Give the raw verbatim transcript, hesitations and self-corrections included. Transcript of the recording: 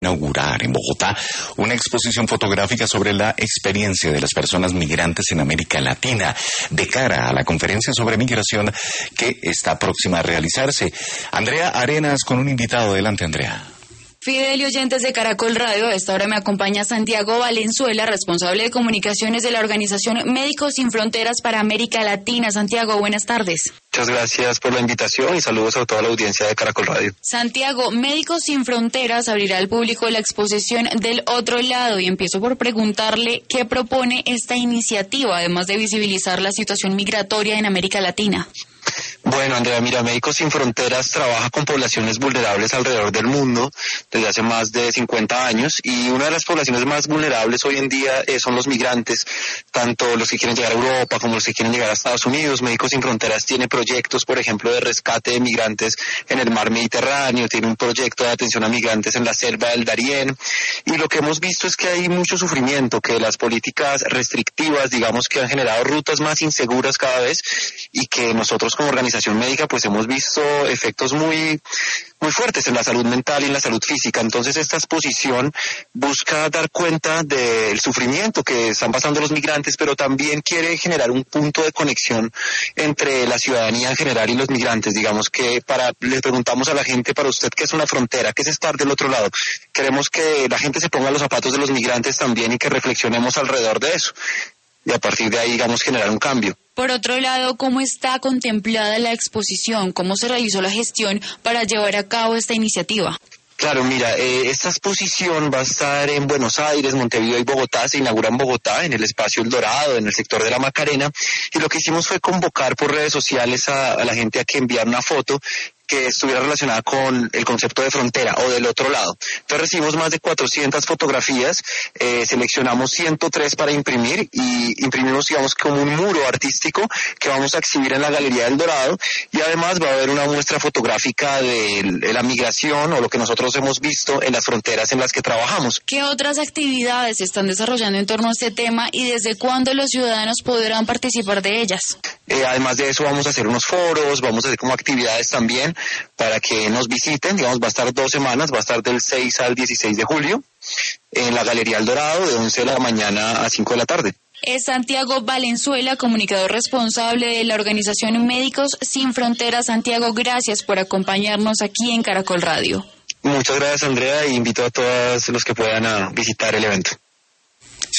inaugurar en Bogotá una exposición fotográfica sobre la experiencia de las personas migrantes en América Latina de cara a la conferencia sobre migración que está próxima a realizarse. Andrea Arenas con un invitado. Adelante, Andrea. Fidel y oyentes de Caracol Radio, a esta hora me acompaña Santiago Valenzuela, responsable de comunicaciones de la organización Médicos Sin Fronteras para América Latina. Santiago, buenas tardes. Muchas gracias por la invitación y saludos a toda la audiencia de Caracol Radio. Santiago, Médicos Sin Fronteras abrirá al público la exposición Del Otro Lado y empiezo por preguntarle qué propone esta iniciativa, además de visibilizar la situación migratoria en América Latina. Bueno, Andrea, mira, Médicos Sin Fronteras trabaja con poblaciones vulnerables alrededor del mundo desde hace más de cincuenta años y una de las poblaciones más vulnerables hoy en día eh, son los migrantes, tanto los que quieren llegar a Europa como los que quieren llegar a Estados Unidos. Médicos Sin Fronteras tiene proyectos, por ejemplo, de rescate de migrantes en el mar Mediterráneo, tiene un proyecto de atención a migrantes en la selva del Darién, y lo que hemos visto es que hay mucho sufrimiento, que las políticas restrictivas, digamos, que han generado rutas más inseguras cada vez, y que nosotros como organización médica pues hemos visto efectos muy muy fuertes en la salud mental y en la salud física. Entonces esta exposición busca dar cuenta del sufrimiento que están pasando los migrantes, pero también quiere generar un punto de conexión entre la ciudadanía en general y los migrantes. Digamos que para les preguntamos a la gente, para usted, ¿qué es una frontera? ¿Qué es estar del otro lado? Queremos que la gente se ponga los zapatos de los migrantes también y que reflexionemos alrededor de eso. Y a partir de ahí, digamos, generar un cambio. Por otro lado, ¿cómo está contemplada la exposición? ¿Cómo se realizó la gestión para llevar a cabo esta iniciativa? Claro, mira, eh, esta exposición va a estar en Buenos Aires, Montevideo y Bogotá. Se inaugura en Bogotá, en el espacio El Dorado, en el sector de la Macarena, y lo que hicimos fue convocar por redes sociales a, a la gente a que enviara una foto que estuviera relacionada con el concepto de frontera o del otro lado. Entonces recibimos más de cuatrocientas fotografías, eh, seleccionamos ciento tres para imprimir y imprimimos, digamos, como un muro artístico que vamos a exhibir en la Galería del Dorado, y además va a haber una muestra fotográfica de, de la migración o lo que nosotros hemos visto en las fronteras en las que trabajamos. ¿Qué otras actividades se están desarrollando en torno a este tema y desde cuándo los ciudadanos podrán participar de ellas? Eh, además de eso vamos a hacer unos foros, vamos a hacer como actividades también para que nos visiten. Digamos, va a estar dos semanas, va a estar del seis al dieciséis de julio en la Galería El Dorado de once de la mañana a cinco de la tarde. Es Santiago Valenzuela, comunicador responsable de la organización Médicos Sin Fronteras. Santiago, gracias por acompañarnos aquí en Caracol Radio. Muchas gracias, Andrea, y invito a todos los que puedan a visitar el evento.